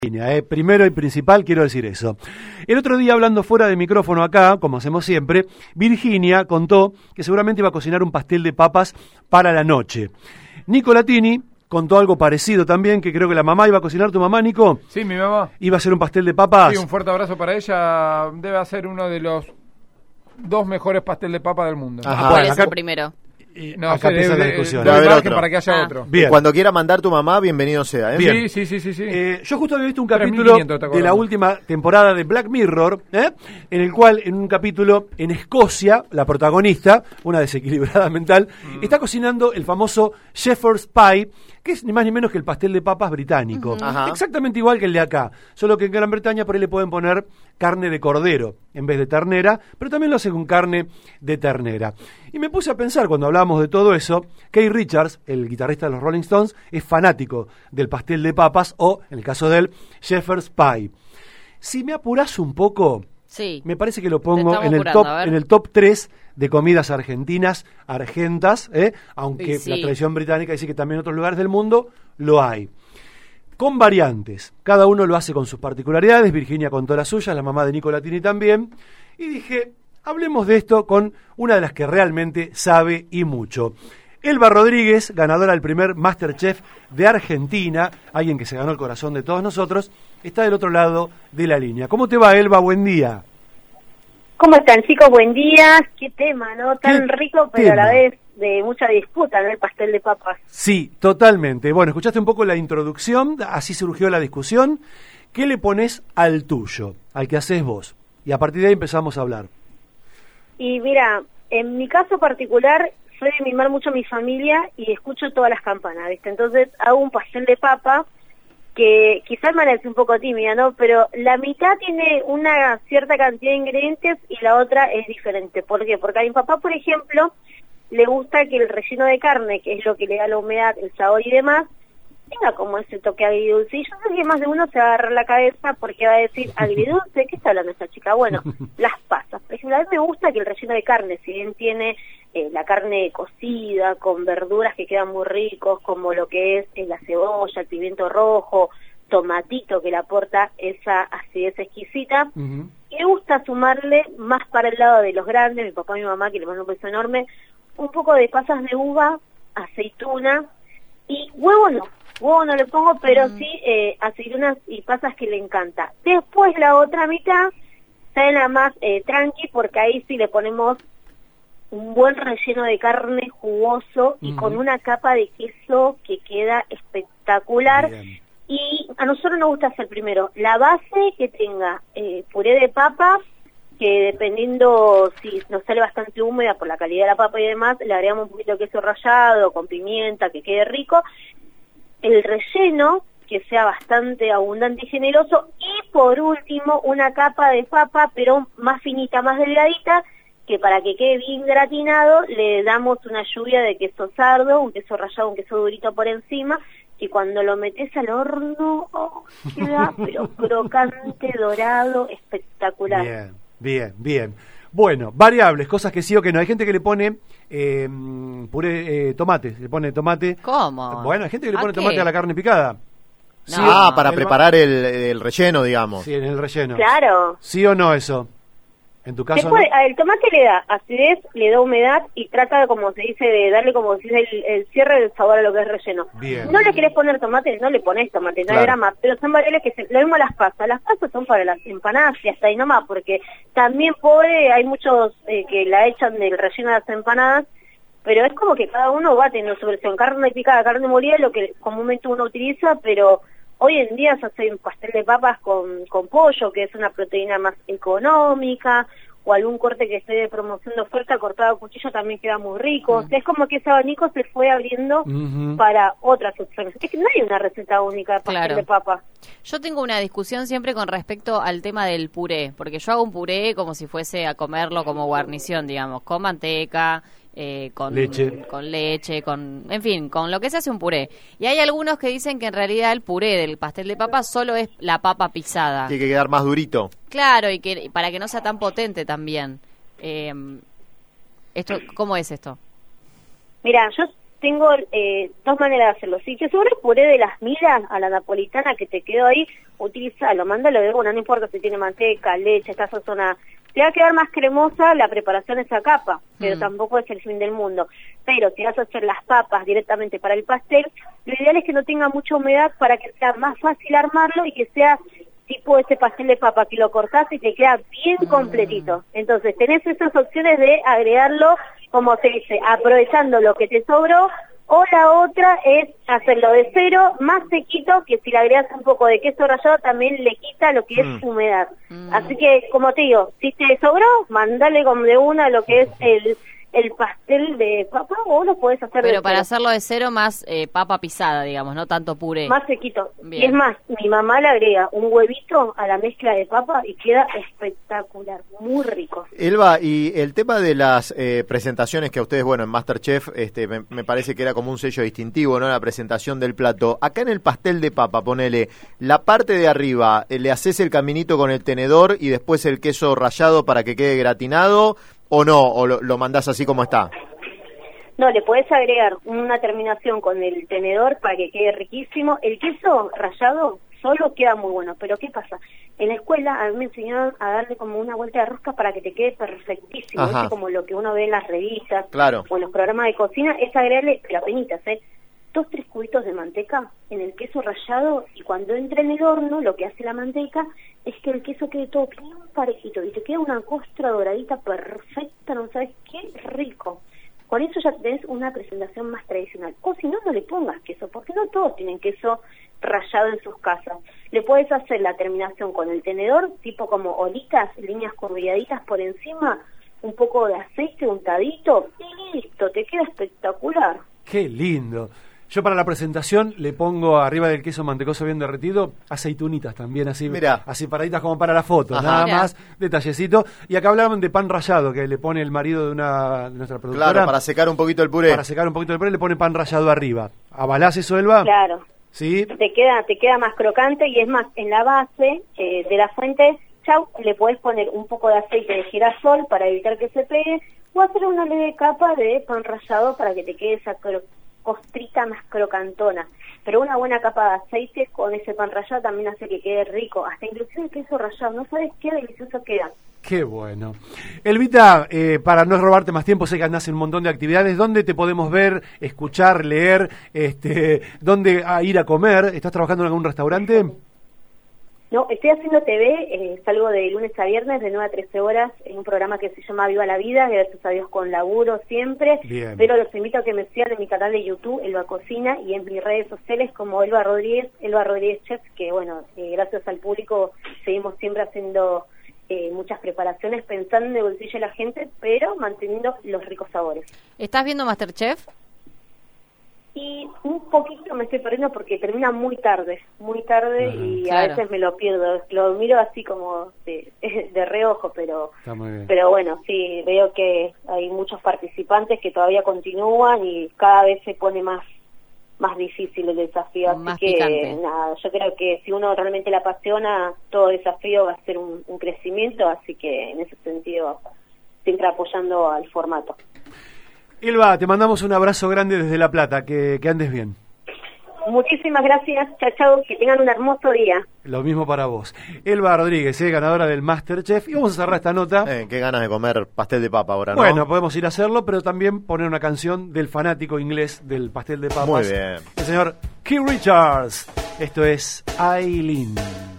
Primero y principal quiero decir eso. El otro día, hablando fuera de micrófono acá, como hacemos siempre, Virginia contó que seguramente iba a cocinar un pastel de papas para la noche. Nico Latini contó algo parecido también, que creo que la mamá iba a cocinar. ¿Tu mamá, Nico? Sí, mi mamá. ¿Iba a hacer un pastel de papas? Sí, un fuerte abrazo para ella. Debe hacer uno de los 2 mejores pastel de papa del mundo. Ajá. ¿Cuál es el primero? No, acá sí, empieza la discusión. Doy Va a haber margen otro. para que haya otro. Bien. Cuando quiera mandar tu mamá, bienvenido sea, ¿eh? Bien. Sí. Yo justo había visto un 3.500 capítulo te acordás. de la última temporada de Black Mirror, en el cual, en un capítulo en Escocia, la protagonista, una desequilibrada mental, está cocinando el famoso Shepherd's Pie, que es ni más ni menos que el pastel de papas británico. Ajá. Exactamente igual que el de acá, solo que en Gran Bretaña por ahí le pueden poner carne de cordero en vez de ternera, pero también lo hacen con carne de ternera. Y me puse a pensar, cuando hablábamos de todo eso, Keith Richards, el guitarrista de los Rolling Stones, es fanático del pastel de papas o, en el caso de él, Shepherd's Pie. Si me apurás un poco, Sí. me parece que lo Te pongo estamos en el apurando, top, a ver. en el top 3 de comidas argentas, aunque Y sí. la tradición británica dice que también en otros lugares del mundo lo hay. Con variantes, cada uno lo hace con sus particularidades. Virginia contó las suyas, la mamá de Nico Latini también, y dije, hablemos de esto con una de las que realmente sabe y mucho. Elba Rodríguez, ganadora del primer MasterChef de Argentina, alguien que se ganó el corazón de todos nosotros, está del otro lado de la línea. ¿Cómo te va, Elba? Buen día. ¿Cómo están, chicos? Buen día. Qué tema, ¿no? Tan ¿Qué rico, pero tema? a la vez de mucha disputa, ¿no? El pastel de papas. Sí, totalmente. Bueno, escuchaste un poco la introducción, así surgió la discusión. ¿Qué le pones al tuyo, al que haces vos? Y a partir de ahí empezamos a hablar. Y mira, en mi caso particular, soy de mimar mucho a mi familia y escucho todas las campanas, ¿viste? Entonces hago un pastel de papa que quizás me parece un poco tímida, ¿no? Pero la mitad tiene una cierta cantidad de ingredientes y la otra es diferente. ¿Por qué? Porque a mi papá, por ejemplo, le gusta que el relleno de carne, que es lo que le da la humedad, el sabor y demás, tenga como ese toque agridulce. Y yo sé que más de uno se va a agarrar la cabeza porque va a decir, agridulce, ¿qué está hablando esta chica? Bueno, las pasas. Por ejemplo, a mí me gusta que el relleno de carne, si bien tiene la carne cocida, con verduras que quedan muy ricos, como lo que es la cebolla, el pimiento rojo, tomatito que le aporta esa acidez exquisita, me gusta sumarle más para el lado de los grandes, mi papá y mi mamá, que le mando un beso enorme, un poco de pasas de uva, aceituna y huevo no le pongo, pero sí aceitunas y pasas que le encanta. Después la otra mitad sale la más tranqui, porque ahí sí le ponemos un buen relleno de carne jugoso y con una capa de queso que queda espectacular. Bien. Y a nosotros nos gusta hacer primero la base, que tenga puré de papas, que dependiendo si nos sale bastante húmeda por la calidad de la papa y demás, le agregamos un poquito de queso rallado con pimienta, que quede rico. El relleno, que sea bastante abundante y generoso. Y por último, una capa de papa, pero más finita, más delgadita, que para que quede bien gratinado, le damos una lluvia de queso sardo, un queso rallado, un queso durito por encima, y cuando lo metes al horno, queda pero crocante, dorado, espectacular. Bien. Bueno, variables, cosas que sí o que no. Hay gente que le pone puré, tomate, le pone tomate. ¿Cómo? Bueno, hay gente que le ¿A pone qué? tomate a la carne picada. No. Sí, Para Elba. preparar el relleno, digamos. Sí, en el relleno. Claro. ¿Sí o no eso? En tu caso, Después, ¿no? el tomate le da acidez, le da humedad y trata, como se dice, de darle como se dice el cierre del sabor a lo que es relleno. Bien. No le querés poner tomate, no le pones tomate, no Claro. hay drama, pero son variables que lo mismo las pasas son para las empanadas y hasta ahí nomás, porque también hay muchos que la echan del relleno de las empanadas, pero es como que cada uno va teniendo su versión, carne picada, carne molida, lo que comúnmente uno utiliza, pero hoy en día se hace un pastel de papas con pollo, que es una proteína más económica, o algún corte que esté de promoción de oferta cortado a cuchillo también queda muy rico. O sea, es como que ese abanico se fue abriendo para otras opciones. Es que no hay una receta única de pastel Claro. de papa. Yo tengo una discusión siempre con respecto al tema del puré, porque yo hago un puré como si fuese a comerlo como guarnición, digamos, con manteca, con Leche. en fin, con lo que se hace un puré. Y hay algunos que dicen que en realidad el puré del pastel de papa solo es la papa pisada. Tiene que quedar más durito. Claro, y que para que no sea tan potente también. ¿Cómo es esto? Mira, yo tengo dos maneras de hacerlo. Si te sobra el puré de las milas a la napolitana que te quedó ahí, utilízalo, mándalo de una, no importa si tiene manteca, leche, está sazonada. Te va a quedar más cremosa la preparación de esa capa, pero tampoco es el fin del mundo. Pero si vas a hacer las papas directamente para el pastel, lo ideal es que no tenga mucha humedad para que sea más fácil armarlo y que sea tipo ese pastel de papa que lo cortás y te queda bien completito. Entonces tenés esas opciones de agregarlo, como se dice, aprovechando lo que te sobró, o la otra es hacerlo de cero, más sequito, que si le agregas un poco de queso rallado también le quita lo que es humedad. Así que, como te digo, si te sobró, mandale como de una lo que es el pastel de papa, o lo podés hacer Pero de para cero. hacerlo de cero, más papa pisada, digamos, no tanto puré. Más sequito. Bien. Y es más, mi mamá le agrega un huevito a la mezcla de papa y queda espectacular, muy rico. Elba, y el tema de las presentaciones que a ustedes, bueno, en MasterChef, me parece que era como un sello distintivo, ¿no? La presentación del plato. Acá en el pastel de papa, ponele, la parte de arriba, le haces el caminito con el tenedor y después el queso rallado para que quede gratinado, ¿o no? ¿O lo mandás así como está? No, le podés agregar una terminación con el tenedor para que quede riquísimo. El queso rallado solo queda muy bueno, pero ¿qué pasa? En la escuela a mí me enseñaron a darle como una vuelta de rosca para que te quede perfectísimo, Ajá. ¿sí? Como lo que uno ve en las revistas Claro. o en los programas de cocina, es agregarle, pero apenitas, 2-3 cubitos de manteca en el queso rallado, y cuando entra en el horno, lo que hace la manteca es que el queso quede todo bien parejito y te queda una costra doradita perfecta, no sabes qué rico. Con eso ya tenés una presentación más tradicional. O si no, no le pongas queso, porque no todos tienen queso rallado en sus casas. Le puedes hacer la terminación con el tenedor, tipo como olitas, líneas curviaditas por encima, un poco de aceite untadito, y listo, te queda espectacular. ¡Qué lindo! Yo para la presentación le pongo arriba del queso mantecoso bien derretido aceitunitas también, así, Mirá. así paraditas como para la foto, Ajá. nada Mirá. más, detallecito. Y acá hablaban de pan rallado, que le pone el marido de nuestra productora. Claro, para secar un poquito el puré. Para secar un poquito el puré le pone pan rallado arriba. ¿Avalás eso, Elba? Claro. Sí. Te queda más crocante, y es más, en la base de la fuente, le podés poner un poco de aceite de girasol para evitar que se pegue, o hacer una leve capa de pan rallado para que te quede esa costrita más crocantona. Pero una buena capa de aceite con ese pan rallado también hace que quede rico, hasta inclusive el queso rallado, no sabes qué delicioso queda. Qué bueno. Elvita, para no robarte más tiempo, sé que andás en un montón de actividades. ¿Dónde te podemos ver, escuchar, leer? ¿Dónde ir a comer? ¿Estás trabajando en algún restaurante? No, estoy haciendo TV, salgo de lunes a viernes de 9 a 13 horas en un programa que se llama Viva la Vida, gracias a Dios con laburo siempre. Bien. Pero los invito a que me sigan en mi canal de YouTube, Elba Cocina, y en mis redes sociales como Elba Rodríguez Chef, que bueno, gracias al público seguimos siempre haciendo muchas preparaciones pensando en el bolsillo de la gente, pero manteniendo los ricos sabores. ¿Estás viendo MasterChef? Y un poquito me estoy perdiendo porque termina muy tarde y claro. a veces me lo pierdo, lo miro así como de reojo, pero Está muy bien. pero bueno, sí, veo que hay muchos participantes que todavía continúan y cada vez se pone más difícil el desafío, Más así que picante. nada, yo creo que si uno realmente le apasiona, todo desafío va a ser un crecimiento, así que en ese sentido siempre apoyando al formato. Elba, te mandamos un abrazo grande desde La Plata, que andes bien. Muchísimas gracias, chao, que tengan un hermoso día. Lo mismo para vos. Elba Rodríguez, ganadora del MasterChef. Y vamos a cerrar esta nota. Qué ganas de comer pastel de papa ahora, ¿no? Bueno, podemos ir a hacerlo, pero también poner una canción del fanático inglés del pastel de papas. Muy bien. El señor Keith Richards. Esto es Aileen.